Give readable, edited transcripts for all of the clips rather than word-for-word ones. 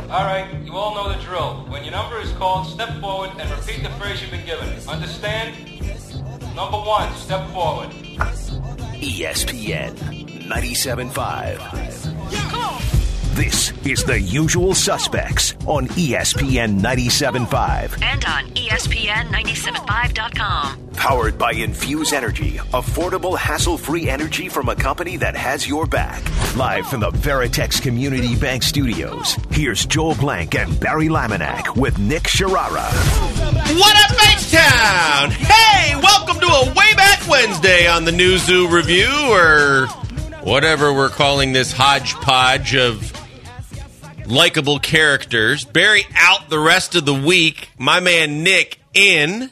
All right, you all know the drill. When your number is called, step forward and repeat the phrase you've been given. Understand? Number 1, step forward. ESPN 97.5. This is The Usual Suspects on ESPN 97.5. And on ESPN975.com. Powered by Infuse Energy, affordable, hassle-free energy from a company that has your back. Live from the Veritex Community Bank Studios, here's Joel Blank and Barry Laminack with Nick Sharara. What up, H-Town? Hey, welcome to a Way Back Wednesday on the New Zoo Review, or whatever we're calling this hodgepodge of likable characters. Barry out the rest of the week. My man Nick in.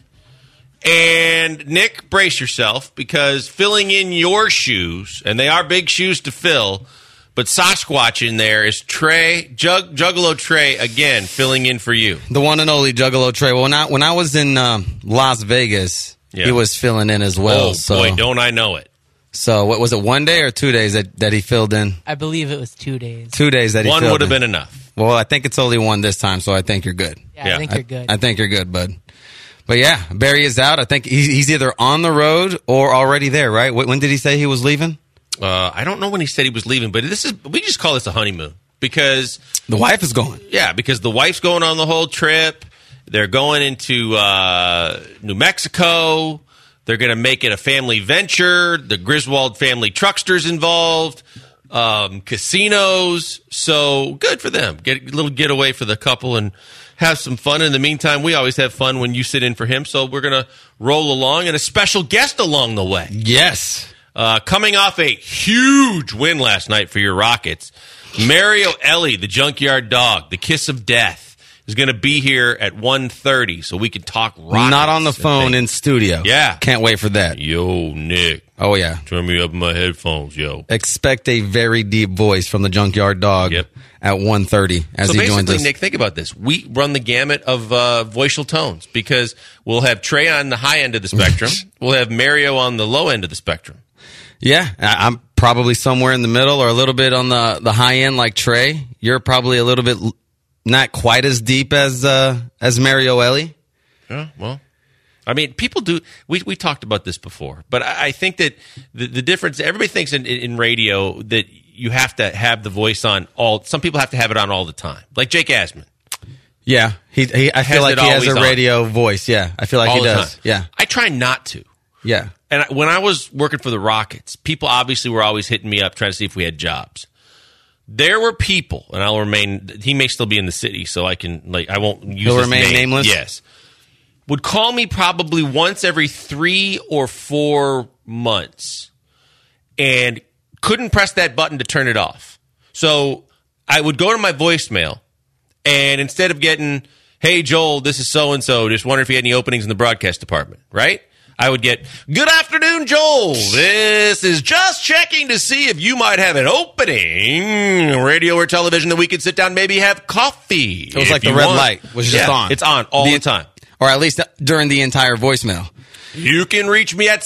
And Nick, brace yourself, because filling in your shoes, and they are big shoes to fill, but Sasquatch in there is Trey, Juggalo Trey, again, filling in for you. The one and only Juggalo Trey. Well, when I was in Las Vegas, he was filling in as well. Oh, boy, don't I know it. So what was it, 1 day or 2 days that he filled in? I believe it was 2 days. 2 days that he filled in. One would have been enough. Well, I think it's only one this time, so I think you're good. Yeah, I think you're good. I think you're good, bud. But yeah, Barry is out. I think he's either on the road or already there, right? When did he say he was leaving? I don't know when he said he was leaving, but we just call this a honeymoon because the wife is going. Yeah, because the wife's going on the whole trip. They're going into New Mexico. They're going to make it a family venture. The Griswold family truckster's involved. Casinos. So good for them. Get a little getaway for the couple and have some fun. In the meantime, we always have fun when you sit in for him. So we're going to roll along, and a special guest along the way. Yes. Coming off a huge win last night for your Rockets, Mario Elie, the Junkyard Dog, the Kiss of Death, is going to be here at 1:30 so we can talk Rockets. Not on the phone, in studio. Yeah. Can't wait for that. Yo, Nick. Oh, yeah. Turn me up in my headphones, yo. Expect a very deep voice from the Junkyard Dog at 1:30 as he joins us. Nick, think about this. We run the gamut of voicial tones because we'll have Trey on the high end of the spectrum. We'll have Mario on the low end of the spectrum. Yeah, I'm probably somewhere in the middle or a little bit on the high end like Trey. You're probably a little bit not quite as deep as Mario Elie. Yeah, well, I mean, people do. We talked about this before, but I think that the difference. Everybody thinks in radio that you have to have the voice on all. Some people have to have it on all the time, like Jake Asman. Yeah, I feel like he has a radio voice. Yeah, I feel like he does. Time. Yeah, I try not to. Yeah, and when I was working for the Rockets, people obviously were always hitting me up trying to see if we had jobs. There were people, and I'll remain. He may still be in the city, so I won't use. He'll his remain name. Nameless. Yes. Would call me probably once every 3 or 4 months and couldn't press that button to turn it off. So I would go to my voicemail, and instead of getting, hey, Joel, this is so-and-so, just wondering if you had any openings in the broadcast department, right? I would get, good afternoon, Joel. This is just checking to see if you might have an opening, radio or television, that we could sit down and maybe have coffee. It was like the red light was just on. It's on all the time. Or at least during the entire voicemail. You can reach me at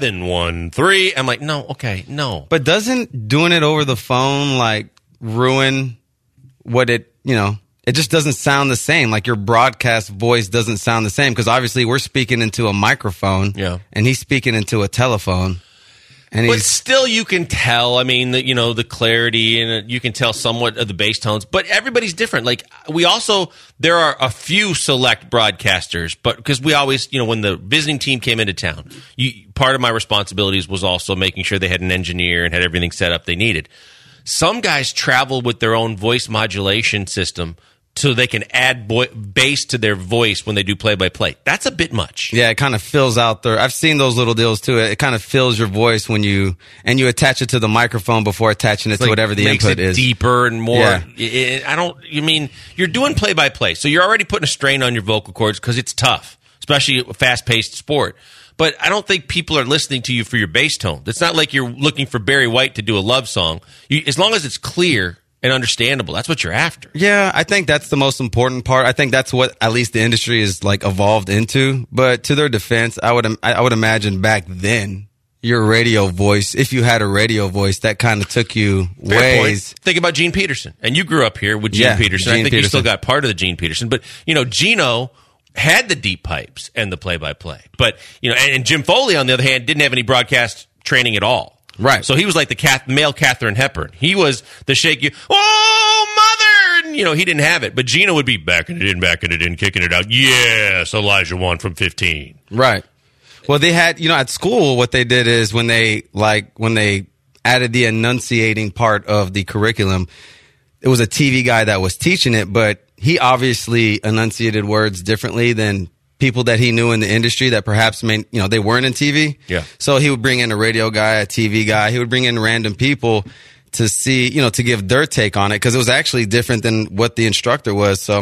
713. I'm like, no, okay, no. But doesn't doing it over the phone ruin what it just doesn't sound the same. Like your broadcast voice doesn't sound the same because obviously we're speaking into a microphone and he's speaking into a telephone. But still, you can tell. I mean, the clarity, and you can tell somewhat of the bass tones. But everybody's different. Like there are a few select broadcasters, but because we always, when the visiting team came into town, part of my responsibilities was also making sure they had an engineer and had everything set up they needed. Some guys travel with their own voice modulation system so they can add bass to their voice when they do play-by-play. That's a bit much. Yeah, it kind of fills out I've seen those little deals too. It kind of fills your voice when you attach it to the microphone before attaching it to whatever the input is. Makes it deeper and more. Yeah. You're doing play-by-play, so you're already putting a strain on your vocal cords because it's tough, especially a fast-paced sport. But I don't think people are listening to you for your bass tone. It's not like you're looking for Barry White to do a love song. As long as it's clear and understandable, that's what you're after. Yeah, I think that's the most important part. I think that's what at least the industry is evolved into. But to their defense, I would imagine back then, your radio voice, if you had a radio voice, that kind of took you Fair ways. point. Think about Gene Peterson. And you grew up here with Gene Peterson. I think you still got part of the Gene Peterson. But, Gino had the deep pipes and the play-by-play. But, and Jim Foley, on the other hand, didn't have any broadcast training at all. Right. So he was like the male Katharine Hepburn. He was the shake you, oh, mother! And, he didn't have it. But Gino would be backing it in, kicking it out. Yes, Elijah won from 15. Right. Well, they had, at school, what they did is when they added the enunciating part of the curriculum, it was a TV guy that was teaching it, but he obviously enunciated words differently than people that he knew in the industry that perhaps they weren't in TV. Yeah. So he would bring in a radio guy, a TV guy. He would bring in random people to see, to give their take on it because it was actually different than what the instructor was. So,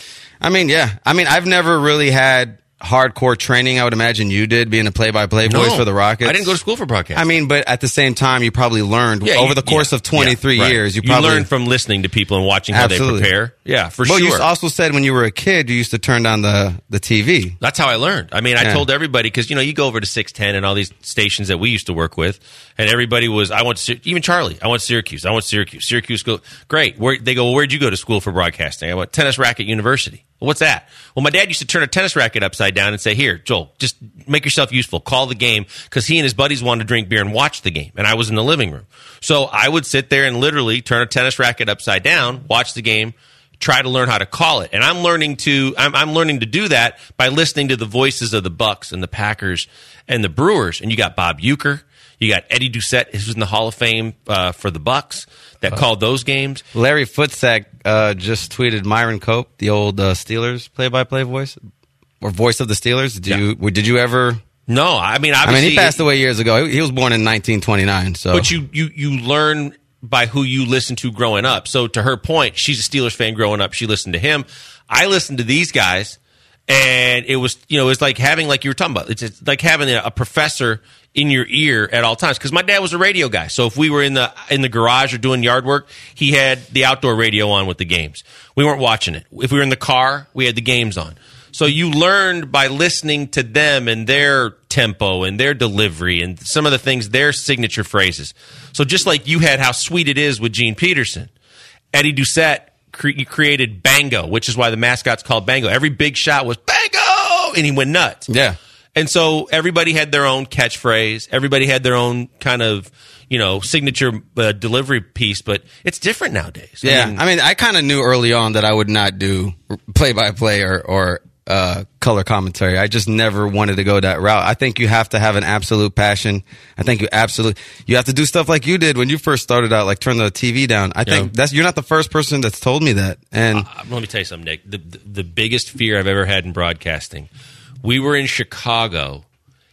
I've never really had hardcore training. I would imagine you did, being a play-by-play voice for the Rockets. I didn't go to school for broadcast. But at the same time, you probably learned over the course of 23 years. You probably learned from listening to people and watching how they prepare. Yeah, for sure. Well, you also said when you were a kid, you used to turn down the TV. That's how I learned. I told everybody, because, you go over to 610 and all these stations that we used to work with, and everybody was, even Charlie, I went to Syracuse. Syracuse, great. They go, well, where'd you go to school for broadcasting? I went, Tennis Racket University. Well, what's that? Well, my dad used to turn a tennis racket upside down and say, here, Joel, just make yourself useful. Call the game, because he and his buddies wanted to drink beer and watch the game, and I was in the living room. So I would sit there and literally turn a tennis racket upside down, watch the game, try to learn how to call it. And I'm learning to do that by listening to the voices of the Bucks and the Packers and the Brewers. And you got Bob Uecker. You got Eddie Doucette, who's in the Hall of Fame for the Bucks, that called those games. Larry Footsack just tweeted Myron Cope, the old Steelers play-by-play voice, or voice of the Steelers. Did you ever? No, obviously, he passed away years ago. He was born in 1929. So, but you learn by who you listen to growing up. So to her point, she's a Steelers fan growing up. She listened to him. I listened to these guys, and it was it's like having, like you were talking about, it's like having a professor in your ear at all times. Because my dad was a radio guy, so if we were in the garage or doing yard work, he had the outdoor radio on with the games. We weren't watching it. If we were in the car, we had the games on. So you learned by listening to them and their tempo and their delivery and some of the things, their signature phrases. So just like you had How Sweet It Is with Gene Peterson, Eddie Doucette created Bango, which is why the mascot's called Bango. Every big shot was Bango, and he went nuts. Yeah. And so everybody had their own catchphrase. Everybody had their own kind of, signature delivery piece, but it's different nowadays. Yeah. I kind of knew early on that I would not do play-by-play or color commentary. I just never wanted to go that route. I think you have to have an absolute passion. I think you have to do stuff like you did when you first started out, like turn the TV down. I think you're not the first person that's told me that. And let me tell you something, Nick. The biggest fear I've ever had in broadcasting, we were in Chicago,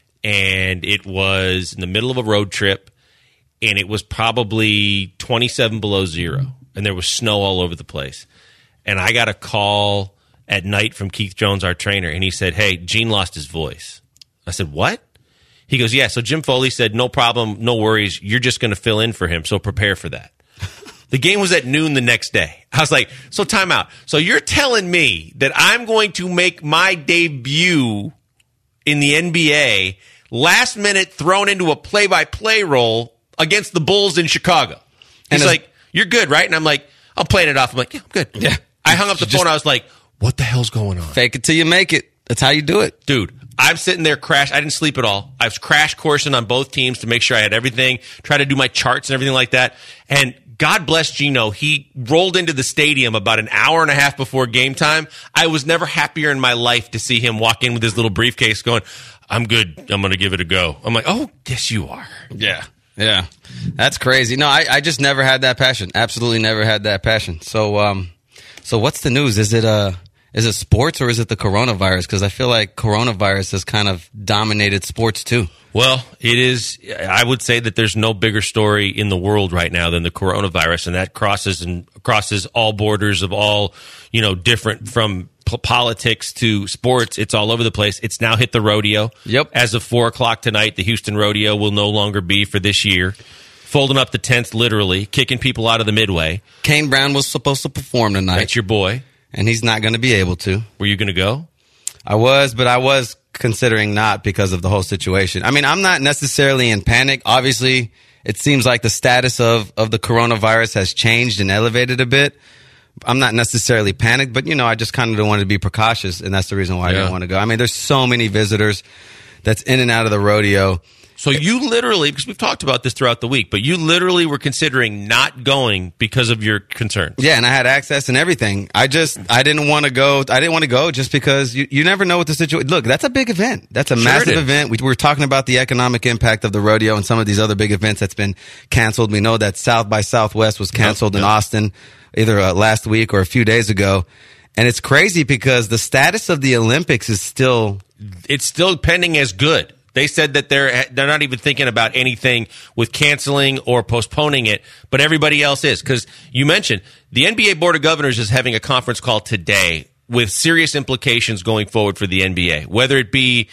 and it was in the middle of a road trip, and it was probably 27 below zero, and there was snow all over the place. And I got a call at night from Keith Jones, our trainer, and he said, hey, Gene lost his voice. I said, what? He goes, yeah, so Jim Foley said, no problem, no worries, you're just going to fill in for him, so prepare for that. The game was at noon the next day. I was like, so time out. So you're telling me that I'm going to make my debut in the NBA last minute thrown into a play-by-play role against the Bulls in Chicago? He's like, you're good, right? And I'm like, I'm playing it off. I'm like, yeah, I'm good. Yeah. I hung up the phone. I was like, what the hell's going on? Fake it till you make it. That's how you do it. Dude, I'm sitting there I didn't sleep at all. I was crash coursing on both teams to make sure I had everything, try to do my charts and everything like that. And God bless Gino. He rolled into the stadium about an hour and a half before game time. I was never happier in my life to see him walk in with his little briefcase going, I'm good. I'm going to give it a go. I'm like, oh, yes, you are. Yeah. Yeah. That's crazy. No, I just never had that passion. Absolutely never had that passion. So what's the news? Is it sports or is it the coronavirus? Because I feel like coronavirus has kind of dominated sports too. Well, it is. I would say that there's no bigger story in the world right now than the coronavirus, and that crosses all borders of all, different from politics to sports. It's all over the place. It's now hit the rodeo. Yep. As of 4:00 tonight, the Houston Rodeo will no longer be for this year. Folding up the tents, literally kicking people out of the Midway. Kane Brown was supposed to perform tonight. That's your boy. And he's not going to be able to. Were you going to go? I was considering not because of the whole situation. I mean, I'm not necessarily in panic. Obviously, it seems like the status of the coronavirus has changed and elevated a bit. I'm not necessarily panicked, but, I just kind of wanted to be precautious, and that's the reason why I didn't want to go. I mean, there's so many visitors that's in and out of the rodeo. So you literally, because we've talked about this throughout the week, but you literally were considering not going because of your concerns. Yeah, and I had access and everything. I didn't want to go. I didn't want to go just because you never know what the situation. Look, that's a big event. That's a massive event. We were talking about the economic impact of the rodeo and some of these other big events that's been canceled. We know that South by Southwest was canceled in Austin either last week or a few days ago. And it's crazy because the status of the Olympics is still pending as good. They said that they're not even thinking about anything with canceling or postponing it, but everybody else is. Because you mentioned the NBA Board of Governors is having a conference call today with serious implications going forward for the NBA. Whether it be,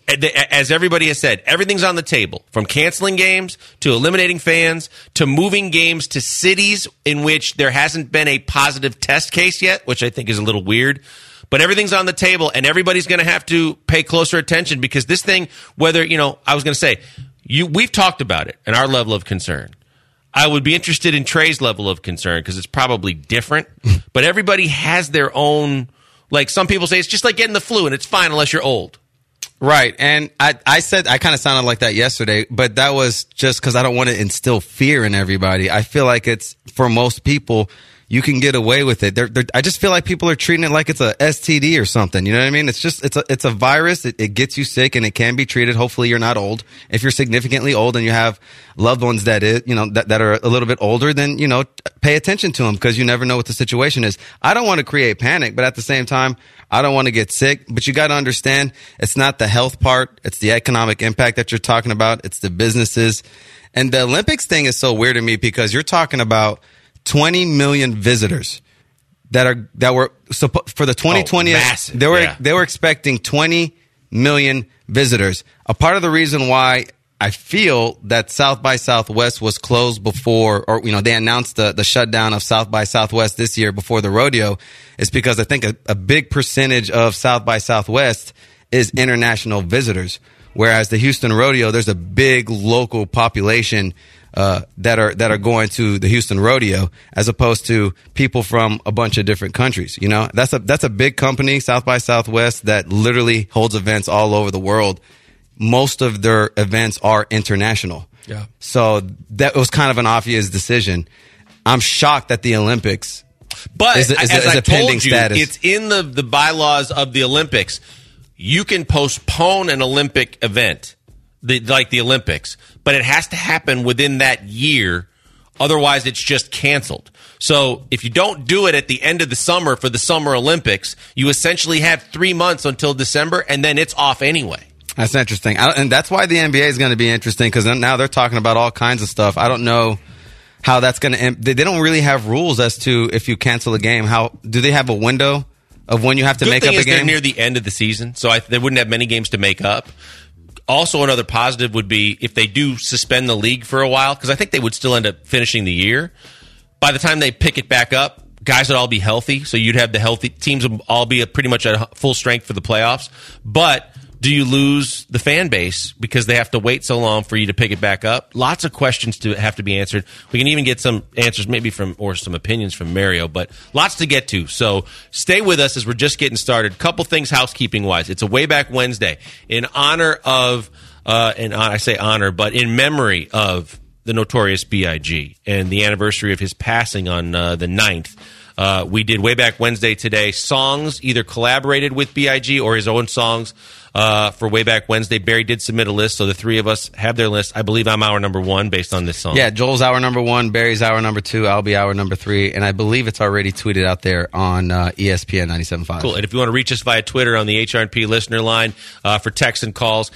as everybody has said, everything's on the table, from canceling games to eliminating fans to moving games to cities in which there hasn't been a positive test case yet, which I think is a little weird. But everything's on the table, and everybody's going to have to pay closer attention because this thing, whether, I was going to say, we've talked about it and our level of concern. I would be interested in Trey's level of concern because it's probably different. But everybody has their own, like some people say, it's just like getting the flu, and it's fine unless you're old. Right. And I said I kind of sounded like that yesterday, but that was just because I don't want to instill fear in everybody. I feel like it's, for most people, you can get away with it. I just feel like people are treating it like it's a STD or something. You know what I mean? It's just it's a virus. It gets you sick and it can be treated. Hopefully, you're not old. If you're significantly old and you have loved ones that are a little bit older, then pay attention to them because you never know what the situation is. I don't want to create panic, but at the same time, I don't want to get sick. But you got to understand, it's not the health part. It's the economic impact that you're talking about. It's the businesses, and the Olympics thing is so weird to me because you're talking about 20 million visitors that were for the 2020. Massive. They were expecting 20 million visitors. A part of the reason why I feel that South by Southwest was closed before, or they announced the shutdown of South by Southwest this year before the rodeo, is because I think a big percentage of South by Southwest is international visitors, whereas the Houston Rodeo, there's a big local population that are going to the Houston Rodeo, as opposed to people from a bunch of different countries. That's a big company, South by Southwest, that literally holds events all over the world. Most of their events are international. Yeah. So that was kind of an obvious decision. I'm shocked that the Olympics is a pending status. It's in the bylaws of the Olympics. You can postpone an Olympic event, like the Olympics, but it has to happen within that year. Otherwise, it's just canceled. So if you don't do it at the end of the summer for the Summer Olympics, you essentially have 3 months until December, and then it's off anyway. That's interesting. And that's why the NBA is going to be interesting, because now they're talking about all kinds of stuff. I don't know how that's going to – they don't really have rules as to if you cancel a game. How do they have a window of when you have to make up a game? Good thing is they're near the end of the season, so they wouldn't have many games to make up. Also, another positive would be if they do suspend the league for a while, because I think they would still end up finishing the year. By the time they pick it back up, guys would all be healthy, so you'd have the healthy teams would all be pretty much at full strength for the playoffs. But do you lose the fan base because they have to wait so long for you to pick it back up? Lots of questions to have to be answered. We can even get some answers maybe or some opinions from Mario, but lots to get to. So stay with us as we're just getting started. Couple things housekeeping-wise. It's a Way Back Wednesday in honor of, I say honor, but in memory of the Notorious B.I.G. and the anniversary of his passing on the 9th. We did Way Back Wednesday today. Songs either collaborated with B.I.G. or his own songs for Way Back Wednesday. Barry did submit a list, so the three of us have their list. I believe I'm our number one based on this song. Yeah, Joel's our number one, Barry's our number two, I'll be our number three, and I believe it's already tweeted out there on ESPN 97.5. Cool, and if you want to reach us via Twitter on the HRP listener line for texts and calls,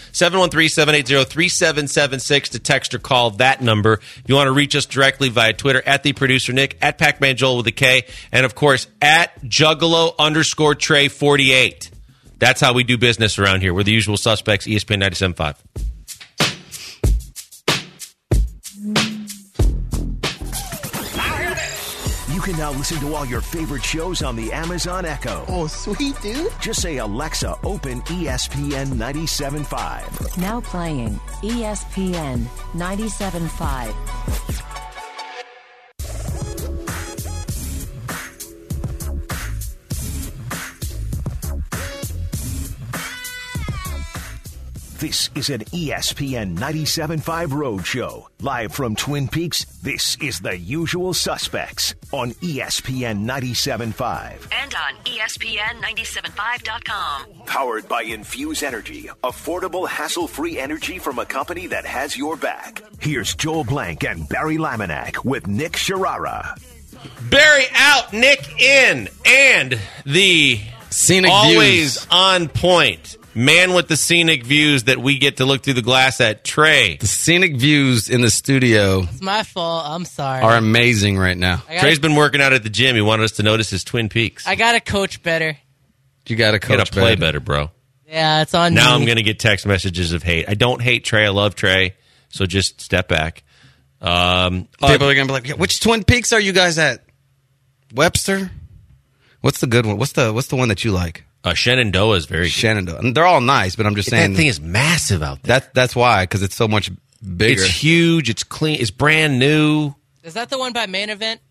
713-780-3776 to text or call that number. If you want to reach us directly via Twitter, at the producer Nick, at Pac-Man Joel with a K, and of course, at Juggalo_Trey48. That's how we do business around here. We're the usual suspects, ESPN 97.5. You can now listen to all your favorite shows on the Amazon Echo. Oh, sweet, dude. Just say, Alexa, open ESPN 97.5. Now playing ESPN 97.5. This is an ESPN 97.5 Road Show. Live from Twin Peaks, this is The Usual Suspects on ESPN 97.5. And on ESPN975.com. Powered by Infuse Energy, affordable, hassle-free energy from a company that has your back. Here's Joel Blank and Barry Laminack with Nick Sharara. Barry out, Nick in, and the Scenic always views. on point man with the scenic views that we get to look through the glass at, Trey. The scenic views in the studio It's my fault. I'm sorry. are amazing right now. Trey's been working out at the gym. He wanted us to notice his Twin Peaks. I got to coach better. You got to Got coach to play better, bro. Yeah, it's on Now me. I'm going to get text messages of hate. I don't hate Trey. I love Trey. So just step back. People are going to be like, yeah, which Twin Peaks are you guys at? Webster? What's the good one? What's the one that you like? Shenandoah is very good. Shenandoah. And they're all nice, but I'm just saying That thing is massive out there. that's why, because it's so much bigger. It's huge. It's clean. It's brand new. Is that the one by Main Event?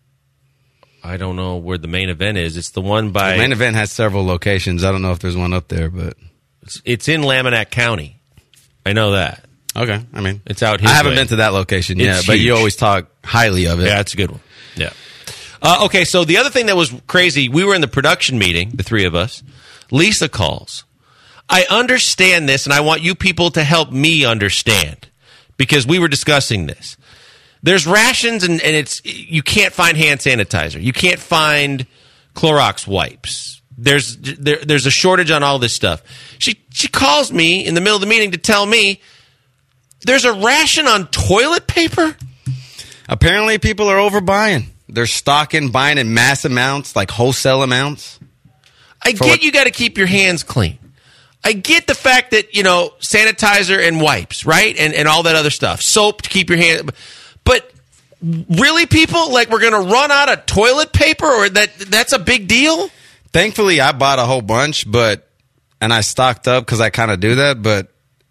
I don't know where the main event is. It's the one by... The main event has several locations. I don't know if there's one up there, but It's in Laminack County. I know that. okay. I mean, It's out his I haven't way. been to that location It's yet, but you huge. always talk highly of it. Yeah, it's a good one. Yeah. Okay, so the other thing that was crazy, we were in the production meeting, the three of us. Lisa calls. I understand this, and I want you people to help me understand, because we were discussing this. There's rations, and it's you can't find hand sanitizer. You can't find Clorox wipes. There's a shortage on all this stuff. She calls me in the middle of the meeting to tell me there's a ration on toilet paper. Apparently, people are overbuying. They're stocking, buying in mass amounts, like wholesale amounts. I get you got to keep your hands clean. I get the fact that, sanitizer and wipes, right? And all that other stuff. Soap to keep your hands. But really, people, like, we're going to run out of toilet paper, or that's a big deal? Thankfully, I bought a whole bunch, and I stocked up because I kind of do that. But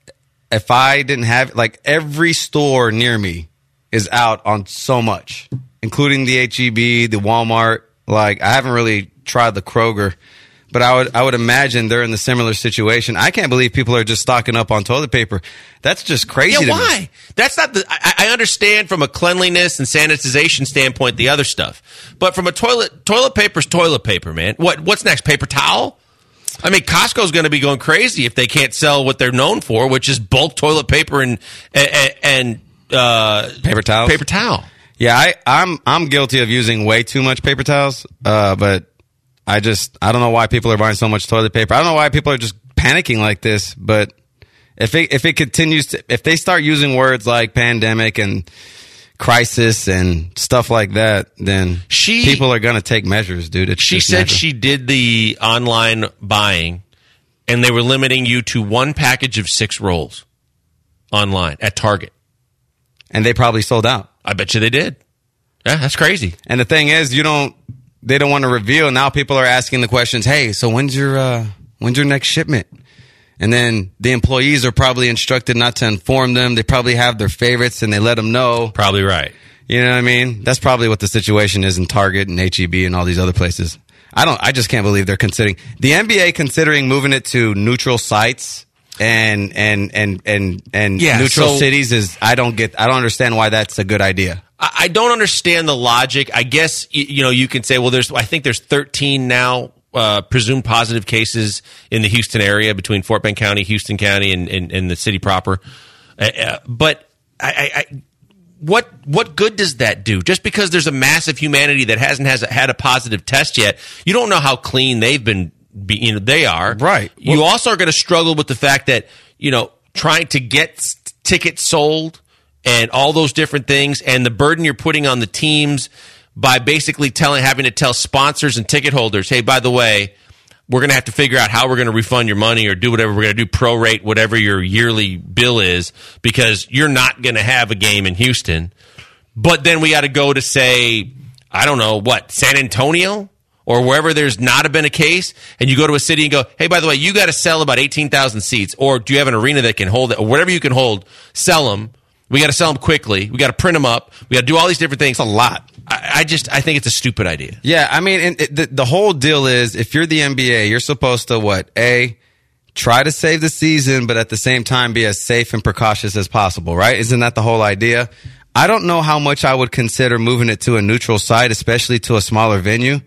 if I didn't have, like, every store near me is out on so much, including the H-E-B, the Walmart. Like, I haven't really tried the Kroger. But I would imagine they're in the similar situation. I can't believe people are just stocking up on toilet paper. That's just crazy to me. Why? That's not the... I understand from a cleanliness and sanitization standpoint the other stuff. But from a toilet paper's toilet paper, man. What's next? Paper towel? I mean, Costco's going to be going crazy if they can't sell what they're known for, which is bulk toilet paper and Paper towels? Paper towel. Yeah, I'm guilty of using way too much paper towels, but I don't know why people are buying so much toilet paper. I don't know why people are just panicking like this, but if it continues if they start using words like pandemic and crisis and stuff like that, then people are going to take measures, dude. She said she did the online buying, and they were limiting you to one package of 6 rolls online at Target. And they probably sold out. I bet you they did. Yeah, that's crazy. And the thing is, they don't want to reveal. Now people are asking the questions, hey, so when's your next shipment? And then the employees are probably instructed not to inform them. They probably have their favorites and they let them know. Probably right. You know what I mean? That's probably what the situation is in Target and H-E-B and all these other places. I just can't believe they're considering the NBA considering moving it to neutral sites and neutral cities is I don't understand why that's a good idea. I don't understand the logic. I guess you can say, well, I think there's 13 now presumed positive cases in the Houston area between Fort Bend County, Houston County, and the city proper. But what good does that do? Just because there's a mass of humanity that hasn't had a positive test yet, you don't know how clean they've been. They are right. You also are going to struggle with the fact that trying to get tickets sold and all those different things, and the burden you're putting on the teams by basically having to tell sponsors and ticket holders, hey, by the way, we're going to have to figure out how we're going to refund your money or do whatever we're going to do, prorate whatever your yearly bill is, because you're not going to have a game in Houston. But then we got to go to, say, I don't know, San Antonio? Or wherever there's not been a case, and you go to a city and go, hey, by the way, you got to sell about 18,000 seats, or do you have an arena that can hold it, or whatever you can hold, sell them. We got to sell them quickly. We got to print them up. We got to do all these different things. It's a lot. I think it's a stupid idea. Yeah, I mean, and the whole deal is, if you're the NBA, you're supposed to, try to save the season, but at the same time be as safe and precautious as possible, right? Isn't that the whole idea? I don't know how much I would consider moving it to a neutral site, especially to a smaller venue,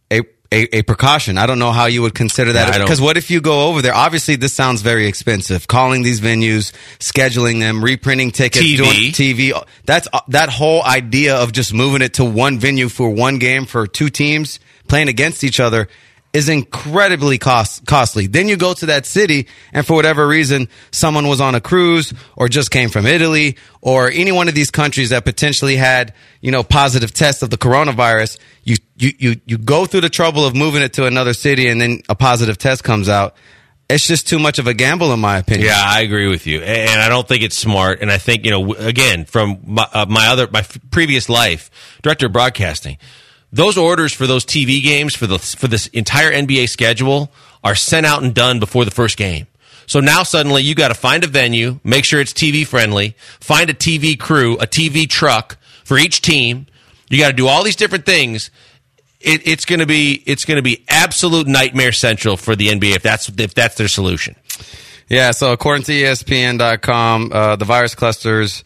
a precaution. I don't know how you would consider that. Because what if you go over there? Obviously, this sounds very expensive. Calling these venues, scheduling them, reprinting tickets, doing TV. That whole idea of just moving it to one venue for one game for two teams playing against each other is incredibly costly. Then you go to that city, and for whatever reason, someone was on a cruise or just came from Italy or any one of these countries that potentially had, positive tests of the coronavirus. You go through the trouble of moving it to another city, and then a positive test comes out. It's just too much of a gamble, in my opinion. Yeah, I agree with you, and I don't think it's smart. And I think, again, from my previous life, director of broadcasting, those orders for those TV games for this entire NBA schedule are sent out and done before the first game. So now suddenly you got to find a venue, make sure it's TV friendly, find a TV crew, a TV truck for each team. You got to do all these different things. It's going to be absolute nightmare central for the NBA if that's their solution. Yeah. So according to ESPN.com, the virus clusters,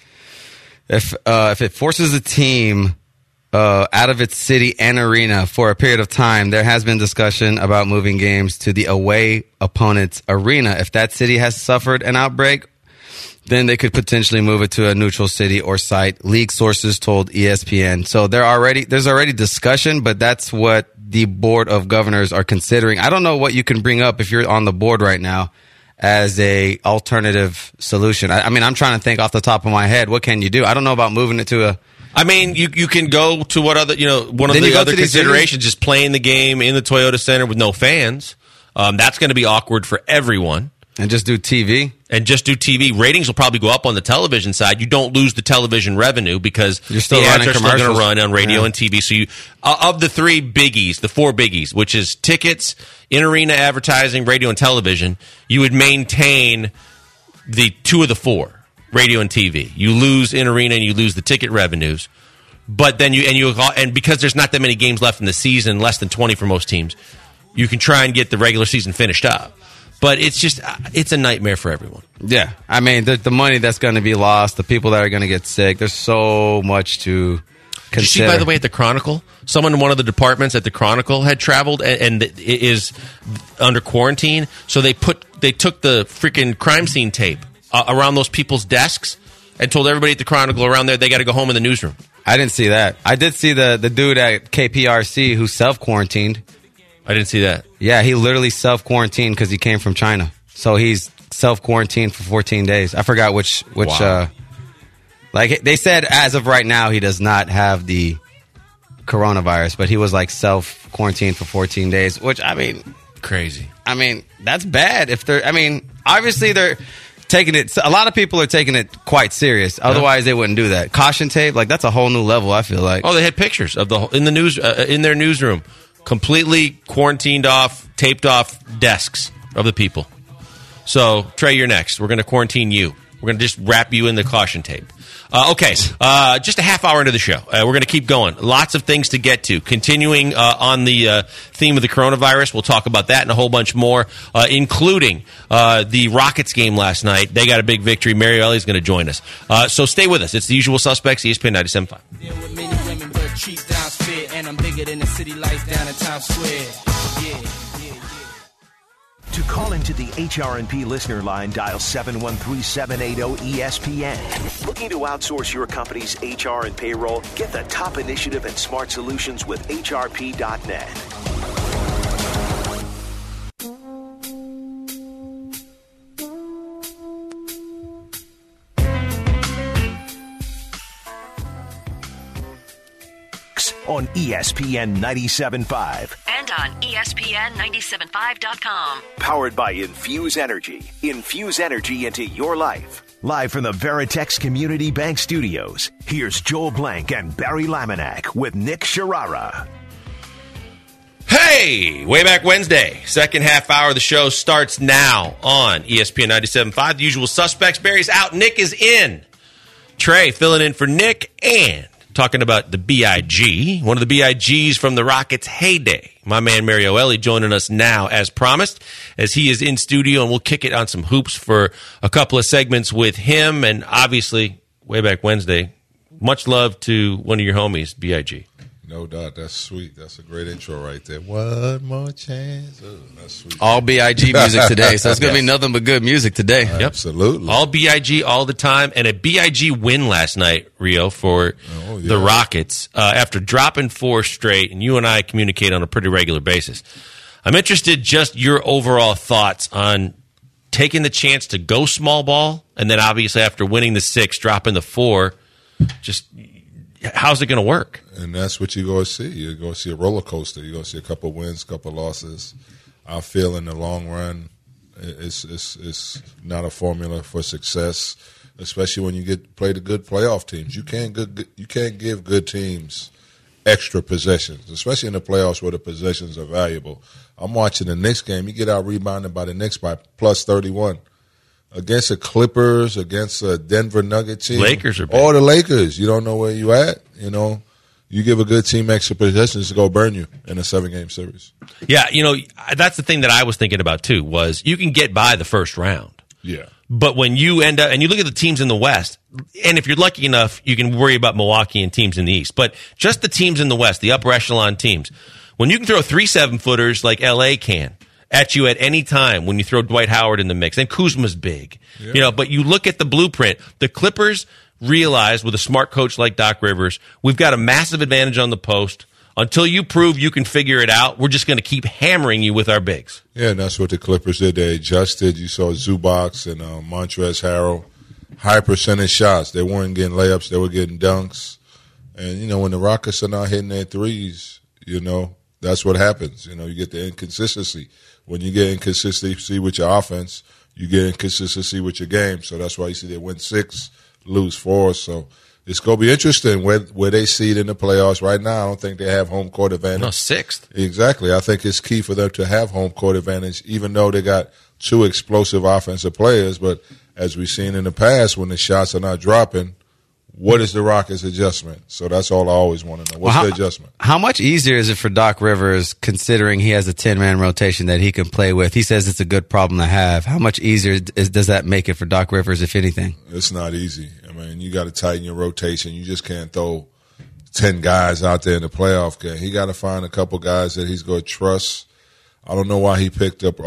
if it forces a team out of its city and arena for a period of time, there has been discussion about moving games to the away opponent's arena. If that city has suffered an outbreak, then they could potentially move it to a neutral city or site, league sources told ESPN. So there's already discussion, but that's what the Board of Governors are considering. I don't know what you can bring up if you're on the board right now as a alternative solution. I mean, I'm trying to think off the top of my head, what can you do? I don't know about moving it to a... I mean, you can go to one of the other considerations is playing the game in the Toyota Center with no fans. That's going to be awkward for everyone. And just do TV? Ratings will probably go up on the television side. You don't lose the television revenue because you're still the ads are still going to run on radio and TV. So of the the four biggies, which is tickets, in-arena advertising, radio and television, you would maintain the two of the four. Radio and TV. You lose in arena and you lose the ticket revenues, but then and because there's not that many games left in the season, less than 20 for most teams, you can try and get the regular season finished up. But it's a nightmare for everyone. Yeah, I mean the money that's going to be lost, the people that are going to get sick. There's so much to consider. Did you see, by the way, at the Chronicle, someone in one of the departments at the Chronicle had traveled and is under quarantine, so they took the freaking crime scene tape around those people's desks and told everybody at the Chronicle around there they got to go home in the newsroom. I didn't see that. I did see the dude at KPRC who self-quarantined. I didn't see that. Yeah, he literally self-quarantined because he came from China. So he's self-quarantined for 14 days. I forgot which wow. They said as of right now he does not have the coronavirus, but he was self-quarantined for 14 days, which, I mean... Crazy. I mean, that's bad. Obviously they're... taking it. A lot of people are taking it quite serious. Otherwise, they wouldn't do that. Caution tape, that's a whole new level. I feel like. Oh, they had pictures of in their newsroom, completely quarantined off, taped off desks of the people. So, Trey, you're next. We're going to quarantine you. We're going to just wrap you in the caution tape. Okay, just a half hour into the show. We're going to keep going. Lots of things to get to. Continuing on the theme of the coronavirus, we'll talk about that and a whole bunch more, including the Rockets game last night. They got a big victory. Mario Elliott's going to join us. So stay with us. It's the usual suspects, ESPN 97.5. To call into the HRNP listener line, dial 713-780-ESPN. Looking to outsource your company's HR and payroll? Get the top initiative and smart solutions with HRP.net. On ESPN 97.5. And on ESPN975.com. Powered by Infuse Energy. Infuse energy into your life. Live from the Veritex Community Bank Studios, here's Joel Blank and Barry Laminack with Nick Sharara. Hey, way back Wednesday, second half hour of the show starts now on ESPN 97.5. The usual suspects. Barry's out. Nick is in. Trey filling in for Nick and talking about the BIG, one of the BIGs from the Rockets' heyday. My man Mario Ellie joining us now as promised, as he is in studio, and we'll kick it on some hoops for a couple of segments with him. And obviously, way back Wednesday, much love to one of your homies, BIG. No doubt. That's sweet. That's a great intro right there. One more chance. Oh, that's sweet. All BIG music today, so it's going to be nothing but good music today. Yep. Absolutely. All BIG all the time, and a BIG win last night, Rio, for the Rockets after dropping 4 straight, and you and I communicate on a pretty regular basis. I'm interested just your overall thoughts on taking the chance to go small ball, and then obviously after winning the 6, dropping the 4, just how's it going to work? And that's what you're going to see. You're going to see a roller coaster. You're going to see a couple wins, a couple losses. I feel in the long run, it's not a formula for success, especially when you play the good playoff teams. You can't give good teams extra possessions, especially in the playoffs where the possessions are valuable. I'm watching the Knicks game. You get out rebounded by the Knicks by plus 31. Against the Clippers, against a Denver Nuggets team. Lakers are big. Or the Lakers. You don't know where you at. You know, you give a good team extra possessions to go burn you in a 7-game series. Yeah, you know, that's the thing that I was thinking about too, was you can get by the first round. Yeah. But when you end up, and you look at the teams in the West, and if you're lucky enough, you can worry about Milwaukee and teams in the East. But just the teams in the West, the upper echelon teams, when you can throw 3 7-footers like LA can at you at any time when you throw Dwight Howard in the mix, and Kuzma's big, you know, but you look at the blueprint, the Clippers realized with a smart coach like Doc Rivers, we've got a massive advantage on the post. Until you prove you can figure it out, we're just going to keep hammering you with our bigs. Yeah, and that's what the Clippers did. They adjusted. You saw Zubac and Montrezl Harrell, high percentage shots. They weren't getting layups. They were getting dunks. And, you know, when the Rockets are not hitting their threes, you know, that's what happens. You know, you get the inconsistency. When you get inconsistency with your offense, you get inconsistency with your game. So that's why you see they win 6, lose 4. So it's going to be interesting where they seed in the playoffs. Right now, I don't think they have home court advantage. No, 6th. Exactly. I think it's key for them to have home court advantage, even though they got 2 explosive offensive players. But as we've seen in the past, when the shots are not dropping, what is the Rockets' adjustment? So that's all I always want to know. What's the adjustment? How much easier is it for Doc Rivers, considering he has a 10-man rotation that he can play with? He says it's a good problem to have. How much easier does that make it for Doc Rivers, if anything? It's not easy. I mean, you got to tighten your rotation. You just can't throw 10 guys out there in the playoff game. He got to find a couple guys that he's going to trust. I don't know why he picked up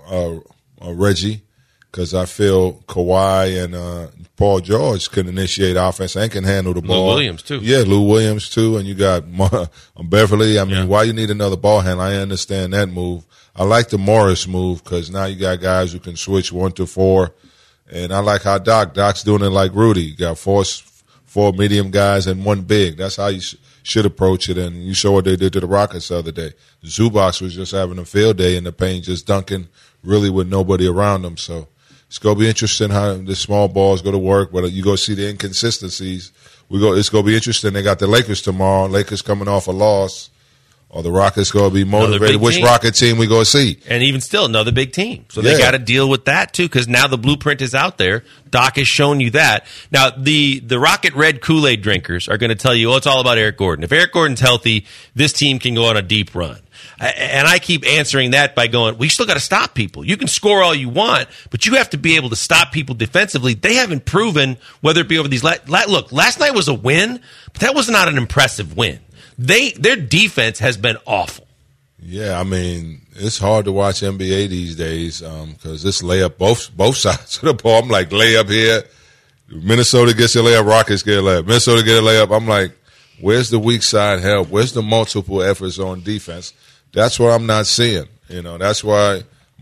Reggie, because I feel Kawhi and Paul George can initiate offense and can handle the ball. Lou Williams, too. Yeah, Lou Williams, too. And you got Beverly. I mean, why you need another ball handler? I understand that move. I like the Morris move because now you got guys who can switch 1 to 4. And I like how Doc's doing it like Rudy. You got four medium guys and 1 big. That's how you should approach it. And you saw what they did to the Rockets the other day. Zubac was just having a field day in the paint, just dunking really with nobody around him. So it's going to be interesting how the small ball is going to work, but you're going to see the inconsistencies. It's going to be interesting. They got the Lakers tomorrow. Lakers coming off a loss. Or the Rockets going to be motivated. Which Rocket team we going to see? And even still, another big team. So they got to deal with that, too, because now the blueprint is out there. Doc has shown you that. Now, the Rocket Red Kool-Aid drinkers are going to tell you, it's all about Eric Gordon. If Eric Gordon's healthy, this team can go on a deep run. And I keep answering that by going, we still got to stop people. You can score all you want, but you have to be able to stop people defensively. They haven't proven whether it be over these. Look, last night was a win, but that was not an impressive win. Their defense has been awful. Yeah, I mean, it's hard to watch NBA these days because it's layup both sides of the ball. I'm like, layup here. Minnesota gets a layup, Rockets get a layup. Minnesota get a layup. I'm like, where's the weak side help? Where's the multiple efforts on defense? That's what I'm not seeing. You know, that's why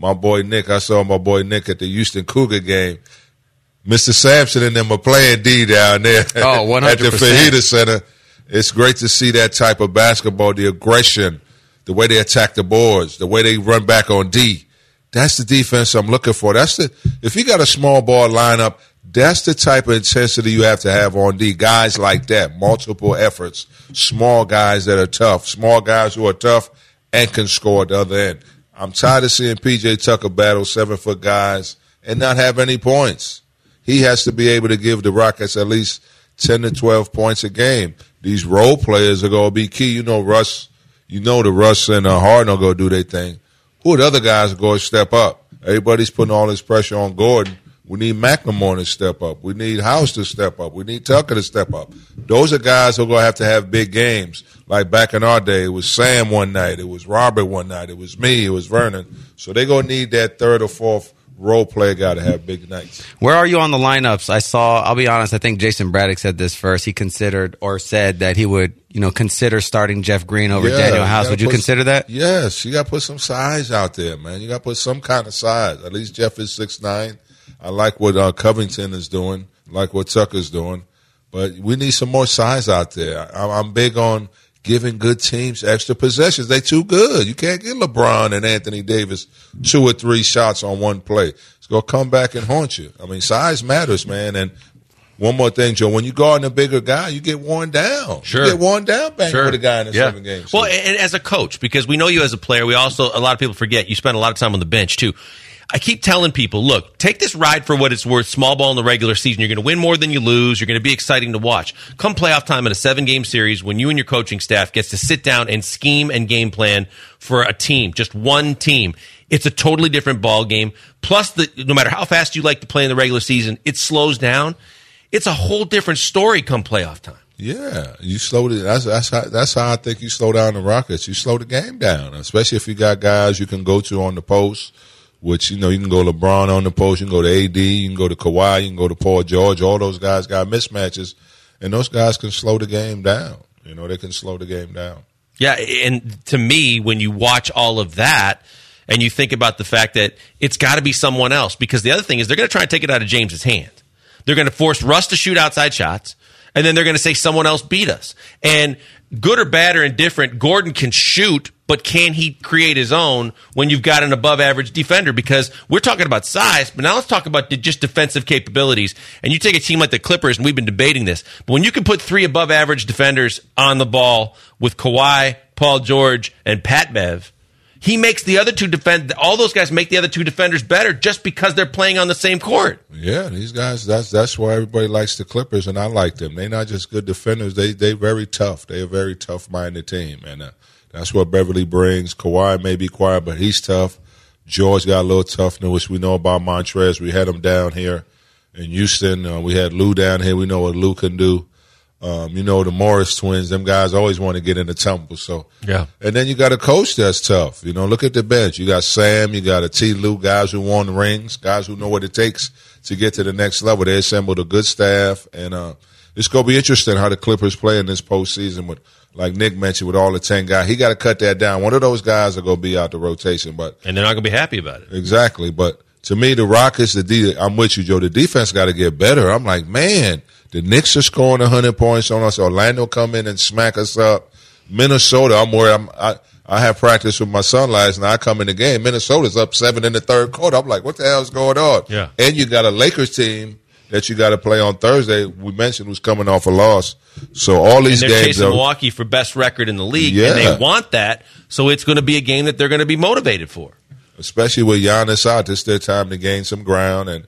I saw my boy Nick at the Houston Cougar game. Mr. Sampson and them are playing D down there 100%. At the Fajita Center. It's great to see that type of basketball, the aggression, the way they attack the boards, the way they run back on D. That's the defense I'm looking for. If you got a small ball lineup, That's the type of intensity you have to have on D. Guys like that, multiple efforts, small guys that are tough, small guys who are tough and can score at the other end. I'm tired of seeing P.J. Tucker battle 7-foot guys and not have any points. He has to be able to give the Rockets at least 10 to 12 points a game. These role players are going to be key. The Russ and Harden are going to do their thing. Who are the other guys are going to step up? Everybody's putting all this pressure on Gordon. We need McLemore to step up. We need House to step up. We need Tucker to step up. Those are guys who are going to have big games. Like back in our day, it was Sam one night, it was Robert one night, it was me, it was Vernon. So they're going to need that third or fourth role player guy to have big nights. Where are you on the lineups? I'll be honest, I think Jason Braddock said this first. He considered or said that he would, consider starting Jeff Green over Daniel House. Would you consider that? Yes. You got to put some size out there, man. You got to put some kind of size. At least Jeff is 6'9". I like what Covington is doing, like what Tucker's doing. But we need some more size out there. I'm big on giving good teams extra possessions. They too good. You can't get LeBron and Anthony Davis 2 or 3 shots on one play. It's going to come back and haunt you. I mean, size matters, man. And one more thing, Joe, when you guard a bigger guy, you get worn down. Sure. You get worn down banging with a guy in 7 games. Well, and as a coach, because we know you as a player, a lot of people forget, you spend a lot of time on the bench, too. I keep telling people, look, take this ride for what it's worth. Small ball in the regular season. You're going to win more than you lose. You're going to be exciting to watch. Come playoff time in a 7-game series when you and your coaching staff gets to sit down and scheme and game plan for a team, just one team. It's a totally different ball game. Plus, no matter how fast you like to play in the regular season, it slows down. It's a whole different story come playoff time. Yeah, you slowed it. That's how I think you slow down the Rockets. You slow the game down, especially if you got guys you can go to on the post. Which, you can go LeBron on the post, you can go to AD, you can go to Kawhi, you can go to Paul George. All those guys got mismatches, and those guys can slow the game down. They can slow the game down. Yeah, and to me, when you watch all of that, and you think about the fact that it's got to be someone else, because the other thing is they're going to try and take it out of James's hand. They're going to force Russ to shoot outside shots, and then they're going to say someone else beat us. And good or bad or indifferent, Gordon can shoot, but can he create his own when you've got an above-average defender? Because we're talking about size, but now let's talk about just defensive capabilities. And you take a team like the Clippers, and we've been debating this, but when you can put 3 above-average defenders on the ball with Kawhi, Paul George, and Pat Bev, he makes the other 2 all those guys make the other 2 defenders better just because they're playing on the same court. Yeah, these guys, that's why everybody likes the Clippers, and I like them. They're not just good defenders. They're very tough. They're a very tough-minded team, and that's what Beverly brings. Kawhi may be quiet, but he's tough. George got a little toughness, which we know about Montrez. We had him down here in Houston. We had Lou down here. We know what Lou can do. The Morris twins, them guys always want to get in the temple. So, yeah. And then you got a coach that's tough. Look at the bench. You got Sam, you got a T. Lou, guys who won the rings, guys who know what it takes to get to the next level. They assembled a good staff, and it's going to be interesting how the Clippers play in this postseason with, like Nick mentioned, with all the 10 guys. He got to cut that down. One of those guys are going to be out the rotation, and they're not going to be happy about it. Exactly. But to me, the Rockets, I'm with you, Joe. The defense got to get better. I'm like, man, the Knicks are scoring 100 points on us. Orlando come in and smack us up. Minnesota, I'm worried. I have practice with my son last night. I come in the game. Minnesota's up 7 in the third quarter. I'm like, what the hell is going on? Yeah. And you got a Lakers team that you got to play on Thursday. We mentioned who's coming off a loss. So all these and they're games chasing Milwaukee for best record in the league, yeah. And they want that. So it's going to be a game that they're going to be motivated for. Especially with Giannis out, this is their time to gain some ground. And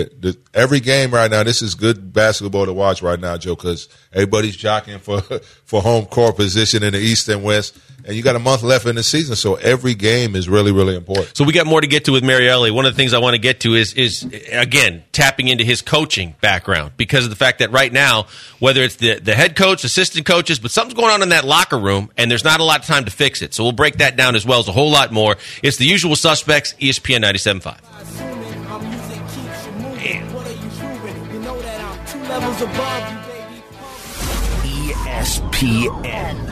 every game right now, this is good basketball to watch right now, Joe, because everybody's jockeying for home court position in the East and West. And you got a month left in the season, so every game is really, really important. So we got more to get to with Marielli. One of the things I want to get to is again, tapping into his coaching background, because of the fact that right now, whether it's the head coach, assistant coaches, but something's going on in that locker room, and there's not a lot of time to fix it. So we'll break that down as well as a whole lot more. It's The Usual Suspects, ESPN 97.5. ESPN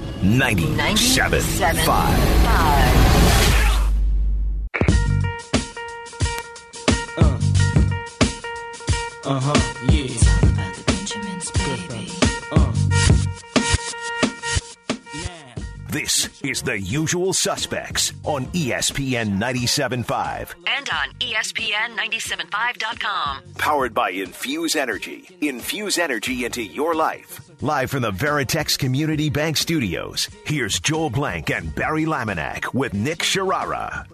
97.5. Yeah. It's all about the Benjamins, baby. This is The Usual Suspects on ESPN 97.5. And on ESPN975.com. Powered by Infuse Energy. Infuse energy into your life. Live from the Veritex Community Bank Studios, here's Joel Blank and Barry Laminack with Nick Sharara.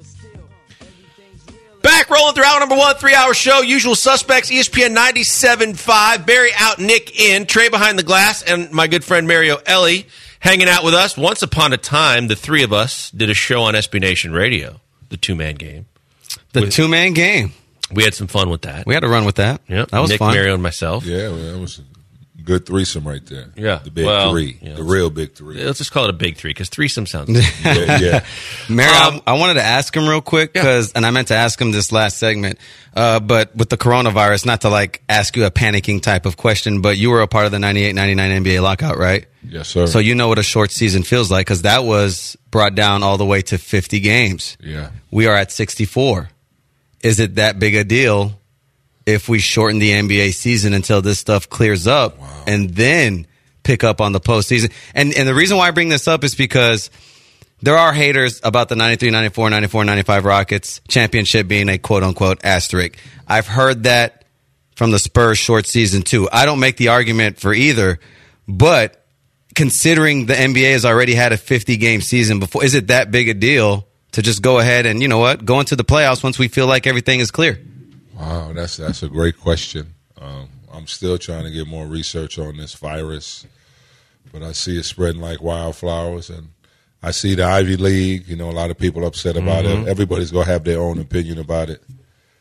Back rolling through hour number 1, 3-hour show. Usual Suspects, ESPN 97.5. Barry out, Nick in. Trey behind the glass, and my good friend Mario Ellie hanging out with us. Once upon a time, the three of us did a show on SB Nation Radio, the two-man game. The two-man game. We had some fun with that. We had to run with that. Yep. That was Nick, fun. Mario, and myself. Yeah, well, that was a good threesome right there. Yeah. The big three. Yeah, the real big three. Let's just call it a big three, because threesome sounds Yeah. Mario, I wanted to ask him real quick, and I meant to ask him this last segment, but with the coronavirus, not to like ask you a panicking type of question, but you were a part of the 98-99 NBA lockout, right? Yes, sir. So you know what a short season feels like, because that was brought down all the way to 50 games. Yeah. We are at 64. Is it that big a deal if we shorten the NBA season until this stuff clears up and then pick up on the postseason? And the reason why I bring this up is because there are haters about the 93, 94, 94, 95 Rockets championship being a quote-unquote asterisk. I've heard that from the Spurs short season too. I don't make the argument for either, but considering the NBA has already had a 50-game season before, is it that big a deal to just go ahead and, you know what, go into the playoffs once we feel like everything is clear? Wow, that's a great question. I'm still trying to get more research on this virus, but I see it spreading like wildflowers, and I see the Ivy League. You know, a lot of people upset about it. Everybody's gonna have their own opinion about it.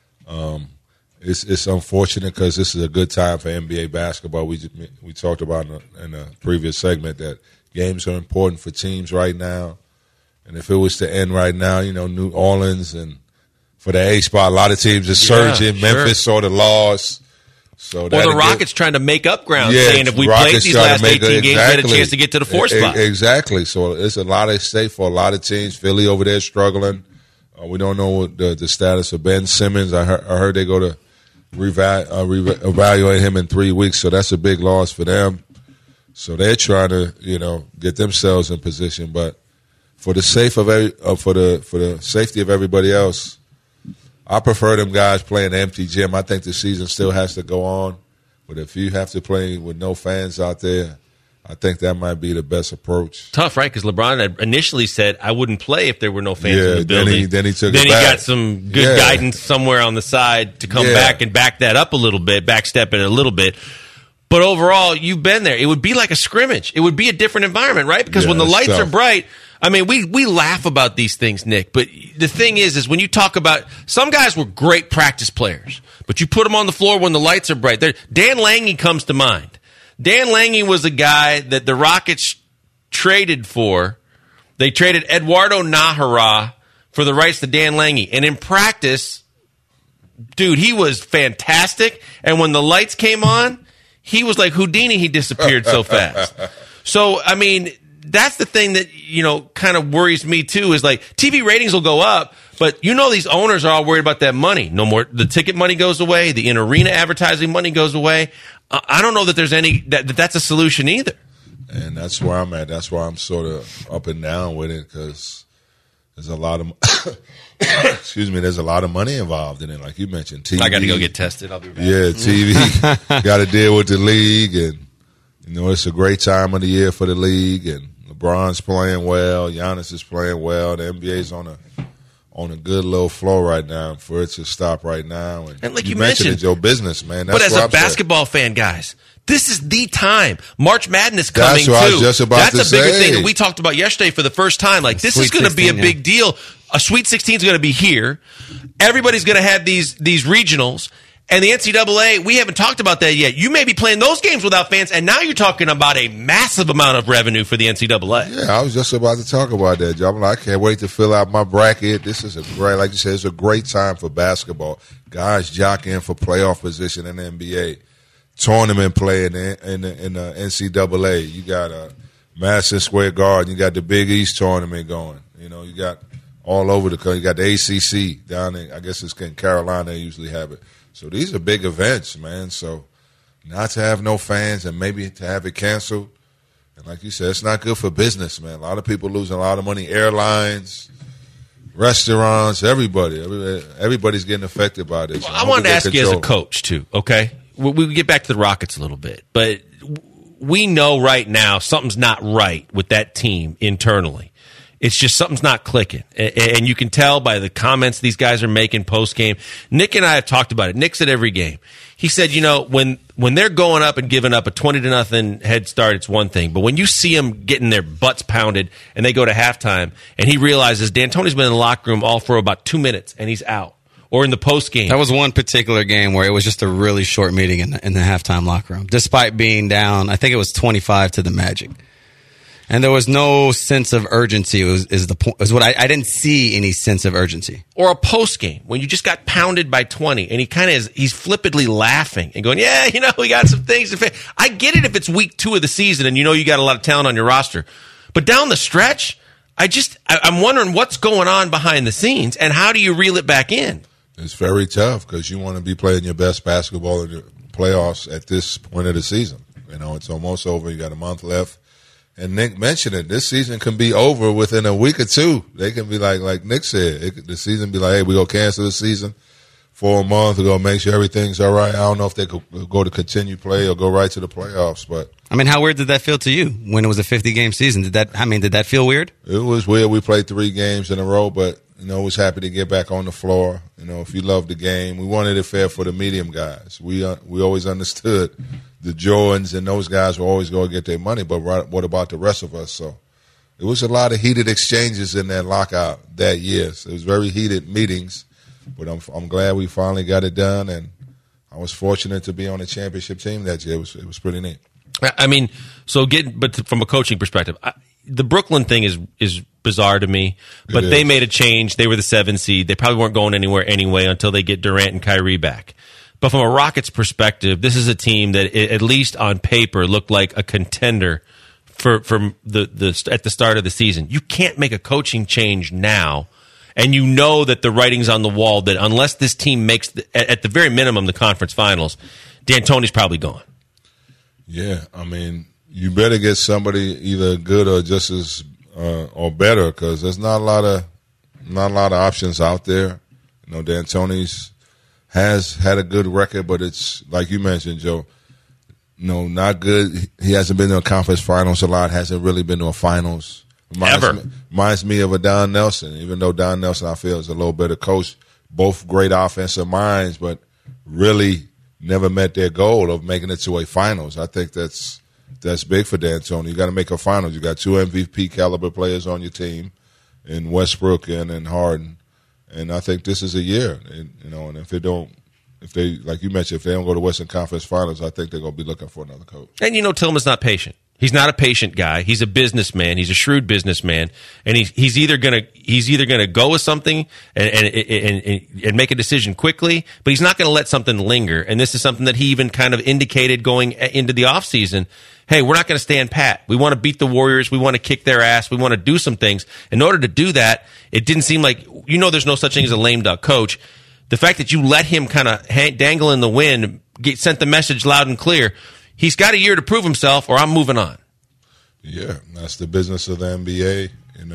It's unfortunate because this is a good time for NBA basketball. We talked about in a previous segment that games are important for teams right now, and if it was to end right now, you know, New Orleans and for the A spot, a lot of teams are surging. Sure. Memphis sort of lost. So the Rockets trying to make up ground, saying if we played these last 18 games, we had a chance to get to the 4th spot. Exactly. So it's a lot at stake for a lot of teams. Philly over there struggling. We don't know what the status of Ben Simmons. I heard they go to evaluate him in 3 weeks, so that's a big loss for them. So they're trying to, you know, get themselves in position. But for the safety of everybody else, I prefer them guys playing an empty gym. I think the season still has to go on. But if you have to play with no fans out there, I think that might be the best approach. Tough, right? Because LeBron had initially said, I wouldn't play if there were no fans in the building. Then he took Then it he back. got some good guidance somewhere on the side to come back and back that up a little bit, backstep it a little bit. But overall, you've been there. It would be like a scrimmage. It would be a different environment, right? Because when the lights are bright, I mean, we laugh about these things, Nick, but the thing is when you talk about some guys were great practice players, but you put them on the floor when the lights are bright. Dan Lange comes to mind. Dan Lange was a guy that the Rockets traded for. They traded Eduardo Nahara for the rights to Dan Lange. And in practice, dude, he was fantastic. And when the lights came on, he was like Houdini. He disappeared so fast. So, I mean, that's the thing that, you know, kind of worries me too, is like TV ratings will go up, but you know, these owners are all worried about that money. No more, the ticket money goes away. The in-arena advertising money goes away. I don't know that there's that's a solution either. And that's where I'm at. That's why I'm sort of up and down with it, because there's a lot of, there's a lot of money involved in it. Like you mentioned, TV. I got to go get tested. I'll be back. Yeah, TV. Got to deal with the league, and you know, it's a great time of the year for the league, and LeBron's playing well, Giannis is playing well, the NBA's on a good little flow right now. For it to stop right now, and like you mentioned, it's your business, man. That's but as a basketball fan, guys, this is the time. March Madness coming That's what I was just about That's to a bigger say. thing that we talked about yesterday for the first time. Like, this is going to be a big deal. A Sweet 16 is going to be here. Everybody's going to have these regionals. And the NCAA, we haven't talked about that yet. You may be playing those games without fans, and now you're talking about a massive amount of revenue for the NCAA. Yeah, I was just about to talk about that, Joe. I'm like, I can't wait to fill out my bracket. This is like you said, it's a great time for basketball. Guys jockeying for playoff position in the NBA. Tournament play in the NCAA. You got a Madison Square Garden. You got the Big East tournament going. You know, you got all over the country. You got the ACC down in, I guess it's in Carolina. They usually have it. So these are big events, man. So not to have no fans and maybe to have it canceled, And like you said, it's not good for business, man. A lot of people losing a lot of money. Airlines, restaurants, everybody's getting affected by this. Well, I wanted to ask you as a coach, too, okay? We get back to the Rockets a little bit, but we know right now something's not right with that team internally. It's just something's not clicking. And you can tell by the comments these guys are making post-game. Nick and I have talked about it. Nick's at every game. He said, when they're going up and giving up a 20-0 head start, it's one thing. But when you see them getting their butts pounded and they go to halftime and he realizes D'Antoni's been in the locker room all for about 2 minutes and he's out. Or in the post-game. That was one particular game where it was just a really short meeting in the halftime locker room, despite being down, I think it was 25 to the Magic. And there was no sense of urgency. I didn't see any sense of urgency. Or a post game when you just got pounded by 20, and he's flippantly laughing and going, "Yeah, we got some things to fix." I get it if it's week 2 of the season and you got a lot of talent on your roster, but down the stretch, I'm wondering what's going on behind the scenes and how do you reel it back in? It's very tough because you want to be playing your best basketball in the playoffs at this point of the season. It's almost over. You got a month left. And Nick mentioned it. This season can be over within a week or two. They can be like Nick said, the season be like, hey, we're going to cancel the season for a month. We're going to make sure everything's all right. I don't know if they could go to continue play or go right to the playoffs. But how weird did that feel to you when it was a 50-game season? Did that feel weird? It was weird. We played 3 games in a row, but was happy to get back on the floor. If you love the game, we wanted it fair for the medium guys. We always understood the Jordans and those guys will always go get their money, but what about the rest of us? So it was a lot of heated exchanges in that lockout that year. So it was very heated meetings, but I'm glad we finally got it done, and I was fortunate to be on the championship team that year. It was pretty neat. But from a coaching perspective, the Brooklyn thing is bizarre to me, but they made a change. They were the 7 seed. They probably weren't going anywhere anyway until they get Durant and Kyrie back. But from a Rockets perspective, this is a team that, at least on paper, looked like a contender for at the start of the season. You can't make a coaching change now, and you know that the writing's on the wall that unless this team makes, at the very minimum, the conference finals, D'Antoni's probably gone. Yeah, you better get somebody either good or just as or better because there's not a lot of options out there. D'Antoni's has had a good record, but it's like you mentioned, Joe. Not good. He hasn't been to a conference finals a lot. Hasn't really been to a finals. Reminds me of a Don Nelson. Even though Don Nelson, I feel, is a little better coach. Both great offensive minds, but really never met their goal of making it to a finals. I think that's big for D'Antoni. You got to make a finals. You got 2 MVP caliber players on your team, in Westbrook and Harden. And I think this is a year, and if they like you mentioned, if they don't go to Western Conference Finals, I think they're going to be looking for another coach. And Tillman's not patient. He's not a patient guy. He's a businessman. He's a shrewd businessman, and he's either gonna go with something and make a decision quickly, but he's not going to let something linger. And this is something that he even kind of indicated going into the offseason. Hey, we're not going to stand pat. We want to beat the Warriors. We want to kick their ass. We want to do some things. In order to do that, it didn't seem like, there's no such thing as a lame duck coach. The fact that you let him kind of dangle in the wind sent the message loud and clear. He's got a year to prove himself, or I'm moving on. Yeah, that's the business of the NBA.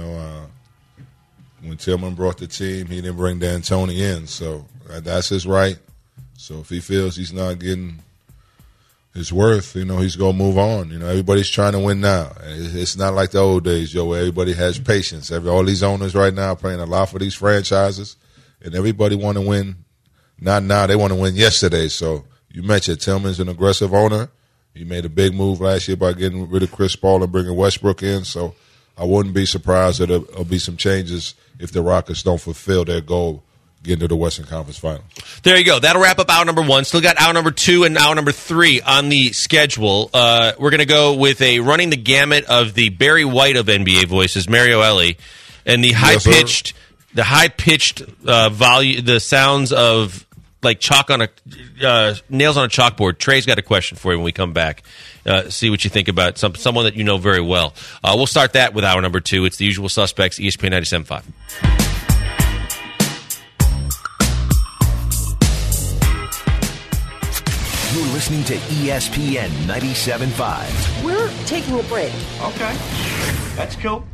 When Tillman brought the team, he didn't bring D'Antoni in, so that's his right. So if he feels he's not getting his worth, he's going to move on. Everybody's trying to win now. It's not like the old days, Joe, where everybody has patience. All these owners right now are playing a lot for these franchises, and everybody want to win. Not now. They want to win yesterday. So you mentioned Tillman's an aggressive owner. He made a big move last year by getting rid of Chris Paul and bringing Westbrook in. So I wouldn't be surprised that there'll be some changes if the Rockets don't fulfill their goal, getting to the Western Conference Finals. There you go. That'll wrap up hour number 1. Still got hour number 2 and hour number 3 on the schedule. We're going to go with a running the gamut of the Barry White of NBA voices, Mario Elie, and the high-pitched volume, the sounds of like chalk on nails on a chalkboard. Trey's got a question for you when we come back. See what you think about someone that you know very well. We'll start that with hour number 2. It's the usual suspects, ESPN 97.5. You're listening to ESPN 97.5. We're taking a break. Okay. That's cool.